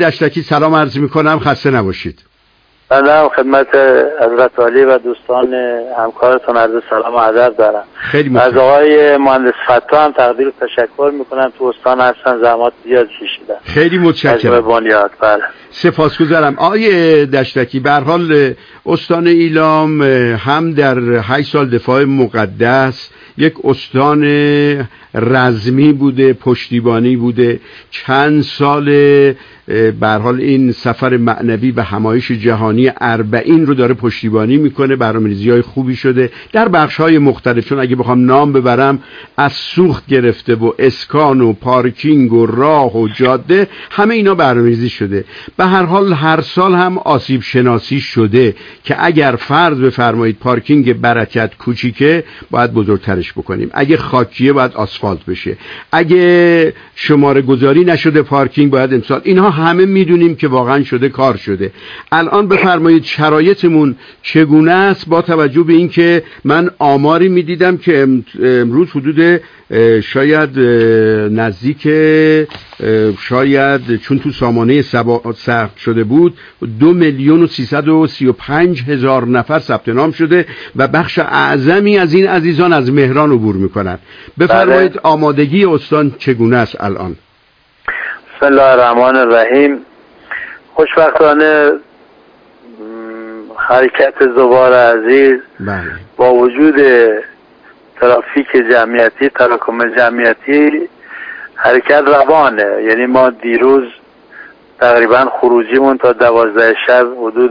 دشتکی سلام عرض میکنم، خسته نباشید. سلام خدمت حضرت عالی و دوستان همکارتون عرض سلام و ادب دارم. خیلی متشکرم. از آقای مهندس فتاح هم تقدیر و تشکر میکنم، تو استان هستن، زحمات زیاد کشیدن. خیلی متشکرم. بنیاد بله. سپاسگزارم آقای دشتکی. به هر حال استان ایلام هم در 8 سال دفاع مقدس یک استان رزمی بوده، پشتیبانی بوده، چند سال به هر حال این سفر معنوی و همایش جهانی 40 رو داره پشتیبانی میکنه، برنامه‌ریزی‌های خوبی شده در بخش‌های مختلف. چون اگه بخوام نام ببرم، از سوخت گرفته و اسکان و پارکینگ و راه و جاده، همه اینا برنامه‌ریزی شده. به هر حال هر سال هم آسیب شناسی شده که اگر فرض بفرمایید پارکینگ برکت کوچیکه باید بزرگترش بکنیم، اگه خاکیه باید آسفالت بشه، اگه شماره گذاری نشده پارکینگ باید امسال. اینها همه میدونیم که واقعا شده، کار شده. الان بفرمایید شرایطمون چگونه است با توجه به اینکه من آماری میدیدم که امروز حدود شاید نزدیک شاید چون تو سامانه ثبت شده بود 2,335,000 نفر ثبت نام شده و بخش اعظمی از این عزیزان از مهران عبور میکنن. بفرمایید آمادگی استان چگونه است الان؟ بسم الله الرحمن الرحیم. خوشبختانه حرکت زوار عزیز با وجود ترافیک جمعیتی، تراکم جمعیتی، حرکت روانه. یعنی ما دیروز تقریبا خروجیمون تا 12 شب حدود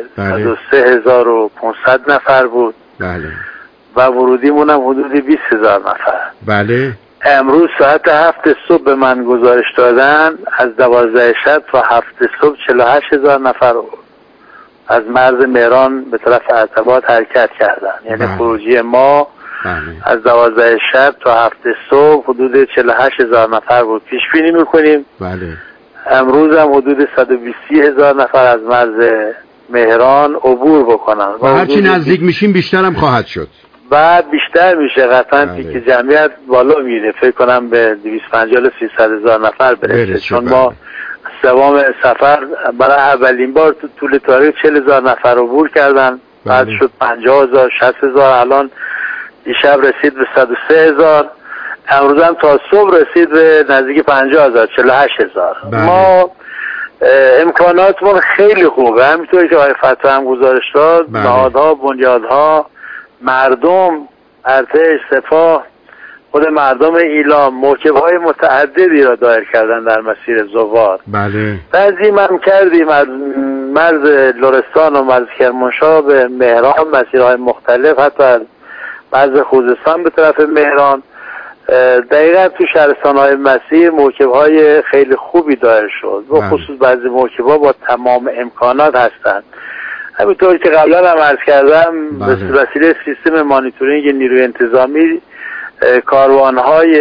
3,500 نفر بود. بله. و ورودیمون هم حدود 20,000 نفر. بله. امروز ساعت 7 صبح به من گزارش دادن از 12 شب تا 7 صبح 48,000 نفر از مرز مهران به طرف ارتباط حرکت کردن. یعنی خروجی ما از 12 شب تا 7 صبح حدود 48,000 نفر بود. پیش بینی میکنیم امروز هم حدود 120,000 نفر از مرز مهران عبور بکنن و هرچی نزدیک میشیم بیشتر هم خواهد شد. بعد بیشتر میشه قطعا پیک جمعیت بالا میره، فکر کنم به 250 تا 300,000 نفر برسه. چون ما سوام سفر برای اولین بار تو طول تاریخ 40,000 نفر عبور کردن. بعد شد 50,000 60,000، الان دیشب رسید به 103,000، امروز هم تا صبح رسید به نزدیک 50,000 48,000. ما امکاناتمون خیلی خوبه، همینطوری که آقای فتاح هم گزارش داد. نهادها، بنیادها، مردم، ارتش، سپاه، خود مردم ایلام موکب‌های متعددی را دایر کردن در مسیر زوار. بله. تنظیم هم کردیم از مرز لرستان و مرز کرمانشاه به مهران، مسیرهای مختلف، حتی از مرز خوزستان به طرف مهران. دقیقا تو شهرستان‌های مسیر موکب‌های خیلی خوبی دایر شد، به خصوص بعضی موکب‌ها با تمام امکانات هستند. همینطور که قبلا هم عرض کردم به وسیله سیستم مانیتورینگ نیروی انتظامی کاروان‌های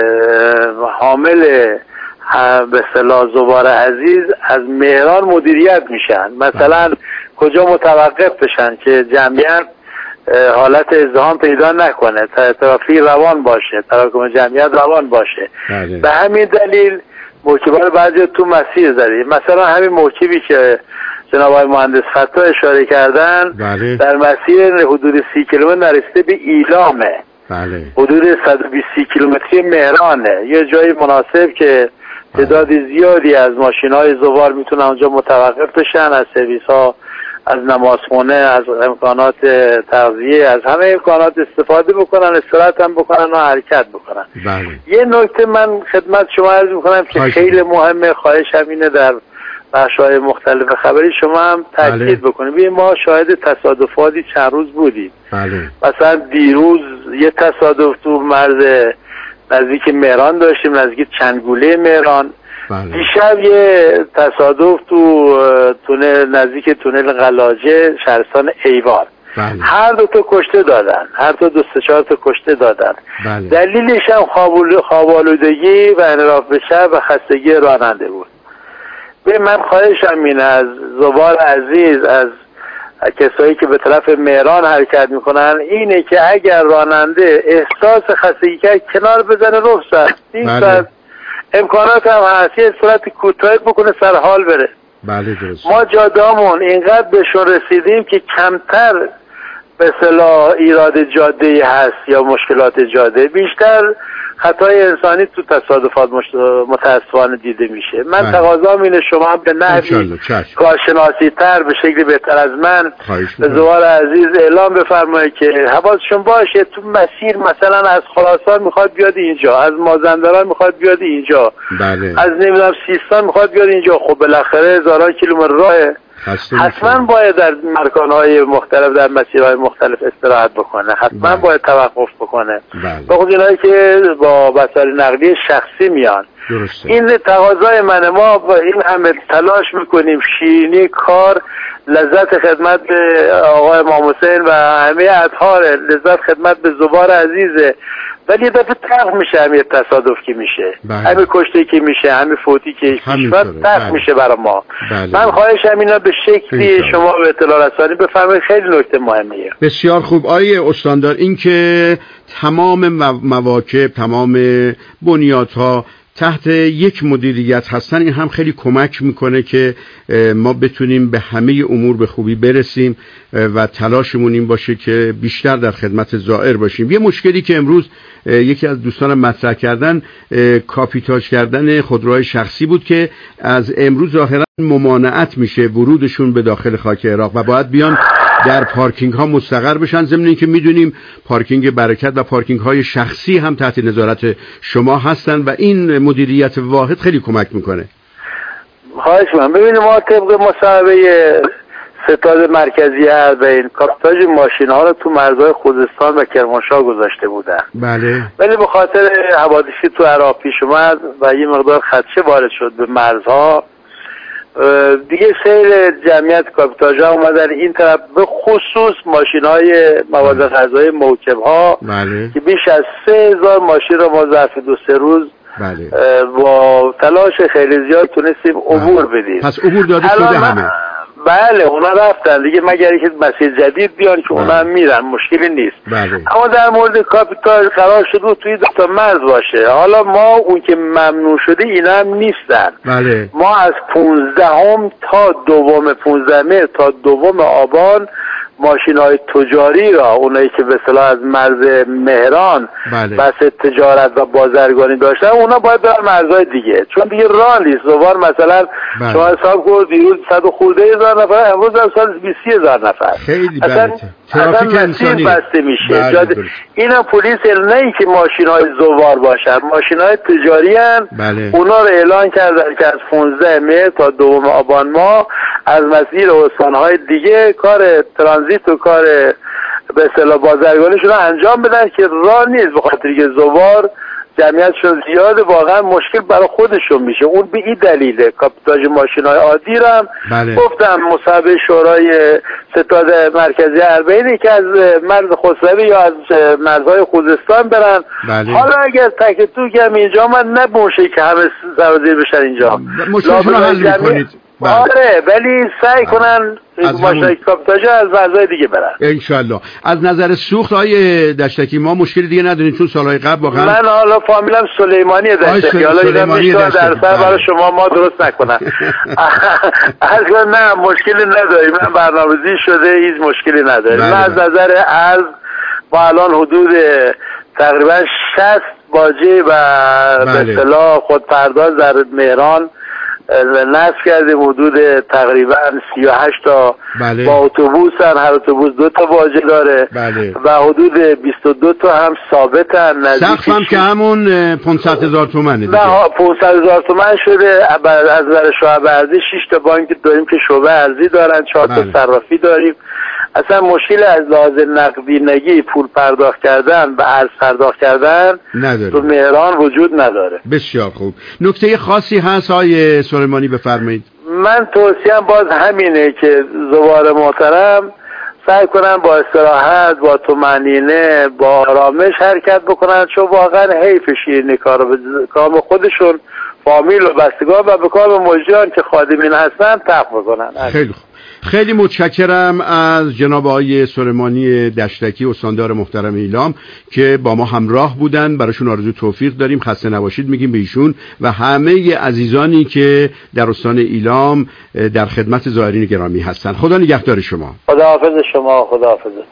حامل به اصطلاح زوار عزیز از مهران مدیریت میشن. مثلا کجا متوقف بشن که جمعیت حالت ازدحام پیدا نکنه، ترافیک روان باشه، تراکم جمعیت روان باشه. به همین دلیل موکب‌ها رو بعضی تو مسیر داریم. مثلا همین موکبی که جناب آقای مهندس فتاح اشاره کردن در مسیر حدود 30 کیلومتر نرسیده به ایلامه. حدود 120 کیلومتری مهرانه، یه جایی مناسب که تعداد زیادی از ماشین‌های زوار میتونن اونجا متوقف بشن، از سرویس‌ها، از نمازخونه، از امکانات تغذیه، از همه امکانات استفاده بکنن، استراحت هم بکنن و حرکت بکنن. یه نکته من خدمت شما عرض میکنم که خیلی مهمه، خواهشم اینه در بخش‌های مختلف خبری شما هم تاکید بکنید. ما شاهد تصادفاتی چند روز بودیم. مثلا دیروز یه تصادف تو مرز نزدیک مهران داشتیم، نزدیک چنگوله مهران. دیشب یه تصادف تو تونل نزدیک تونل قلاجه شهرستان ایوان. هر دو تا کشته دادن، هر دو سه چهار تا کشته دادن. دلیلش هم خواب‌آلودگی و انحراف به شب و خستگی راننده بود. به من خواهشم اینه از زوار عزیز، از کسایی که به طرف مهران حرکت میکنن، اینه که اگر راننده احساس خستگی کرد کنار بزنه، رخصت. این ساعت امکانات هم هست، یه صورت کوتاه بکنه سر حال بره. بله درست. ما جاده‌مون اینقدر بهشون رسیدیم که کمتر به اصطلاح ایراد جاده‌ای هست یا مشکلات جاده، بیشتر خطای انسانی تو تصادفات متاسفانه دیده میشه. من تقاضام اینه شما هم به نحوی کارشناسی تر به شکلی بهتر از من به زوار عزیز اعلام بفرمایید که حواسشون باشه تو مسیر مثلا از خراسان میخواد بیاد اینجا، از مازندران میخواد بیاد اینجا، بله. از نمیدونم سیستان میخواد بیاد اینجا، خب بالاخره هزاران کیلومتر راهه، حتما باید در مکان‌های مختلف در مسیرهای مختلف استراحت بکنه، حتما باید توقف بکنه. با خود اینایی که با وسایل نقلیه شخصی میان. درسته. این تقاضای من، ما با این همه تلاش میکنیم، شیرینی کار، لذت خدمت به آقای امام حسین و همه اطهار، لذت خدمت به زوار عزیزه، ولی یه دفعه تق میشه، همه تصادف که میشه، همه کشته که میشه، همه فوتی که تق میشه برای ما. من خواهشم اینا به شکلی شما به اطلاع رسانی بفرمایید، خیلی نکته مهمیه. بسیار خوب آیه استاندار، این که تمام مواکب، تمام بنیادها تحت یک مدیریت هستن، این هم خیلی کمک میکنه که ما بتونیم به همه امور به خوبی برسیم و تلاشمون این باشه که بیشتر در خدمت زائر باشیم. یه مشکلی که امروز یکی از دوستانم مطرح کردن، کاپیتاژ کردن خودروهای شخصی بود که از امروز ظاهرا ممانعت میشه ورودشون به داخل خاک عراق و باید بیان در پارکینگ ها مستقر بشن، ضمن اینکه میدونیم پارکینگ برکت و پارکینگ های شخصی هم تحت نظارت شما هستن و این مدیریت واحد خیلی کمک میکنه. خواهش من ببینیم، ما طبق مصاحبه ستاد مرکزی اربعین کاپیتاژ ماشین ها رو تو مرزهای خوزستان و کرمانشاه گذاشته بودن. بله. ولی به خاطر حوادثی تو عراق پیش اومد و یه مقدار خدشه وارد شد به مرزها، دیگه سیر جمعیت کاپیتاژ ها اومدن این طرف، به خصوص ماشین های مواد غذایی موکب ها. بله. که بیش از 3000 ماشین رو ما ظرف 2-3 روز بله. با تلاش خیلی زیاد تونستیم عبور بدیم. پس عبور داده شده همه؟ بله اونا رفتن دیگه، مگر اینکه مسیر جدید بیان که اونا هم میرن، مشکلی نیست. بله. اما در مورد کاپیتاژ قرار شده توی 2 تا مرز باشه، حالا ما اون که ممنوع شده اینا هم نیستن. بله. ما از 15 تا 15 تا 2 آبان ماشین های تجاری را، اونایی که به اصطلاح از مرز مهران بس تجارت و بازرگانی داشتن، اونا باید برن مرزهای دیگه، چون دیگه راه نیست. زوار مثلا شما حساب کنید دیروز 100 و خورده هزار نفر، امروز هم 120,000 نفر. خیلی اصلا ترافیک انسانی بسته میشه. اینا پلیس نه ای که ماشین های زوار باشن، ماشین های تجاری هن. اونا رو اعلان کردن که از 15 مهر تا 2 آبان ما از مسیر استانهای دیگه کار ترانزیت و کار به اصطلاح بازرگانیشون رو انجام بدن که راه نیست، به خاطر که زوار جمعیتشون زیاده، واقعا مشکل برای خودشون میشه. اون به این دلیله کاپیتاژ ماشین‌های عادی رو هم گفتم مصاحبه شورای ستاد مرکزی اربعین که از مرز خسروی یا از مرزهای خوزستان برن. حالا اگر تک توک هم اینجا من نبوشه که همه سرازیر بشن اینجا، مشکلشون رو حل میکنید. آره ولی سعی کنن ماشین کاپیتاژ از مرزهای دیگه برن انشالله. از نظر سوخت های دشتکی ما مشکلی دیگه نداریم، چون سالهای قبل واقعا من حالا فامیلم سلیمانی دشتکی، حالا اینا میشتر در سر برای شما ما درست نکنن. اصلا نه مشکلی نداریم، من برنامه‌ریزی شده، هیچ مشکلی نداریم. من از نظر از با الان حدود تقریبا 60 باجه و به اصطلاح خودپرداز در مهران نصب کردیم، حدود تقریبا 38 تا با اتوبوس هن، هر اتوبوس 2 تا واجه داره و حدود 22 تا هم ثابتن. سقف هم که همون 500,000 تومنه دیگه. نه 500,000 تومن شده. از نظر شعبه ارزی 6 تا بانک داریم که شعبه ارزی دارن، 4 تا صرافی داریم. اصلا مشکل از لحاظ نقدینگی پول پرداخت کردن و ارز پرداخت کردن تو مهران وجود نداره. بسیار خوب. نکته خاصی هست آقای سلیمانی بفرمایید. من توصیه‌ام باز همینه که زوار محترم سعی کنن با استراحت، با طمأنینه، با آرامش حرکت بکنن، چون واقعا حیف شیرینی کارو به کام خودشون فامیل و بستگان و به کار مجریان که خادمین هستن تق بکنن. خیلی خوب. خیلی متشکرم از جناب آقای سلیمانی دشتکی استاندار محترم ایلام که با ما همراه بودن. براشون آرزو توفیق داریم، خسته نباشید میگیم به ایشون و همه عزیزانی که در استان ایلام در خدمت زائرین گرامی هستن. خدا نگهدار شما. خداحافظ شما. خداحافظ.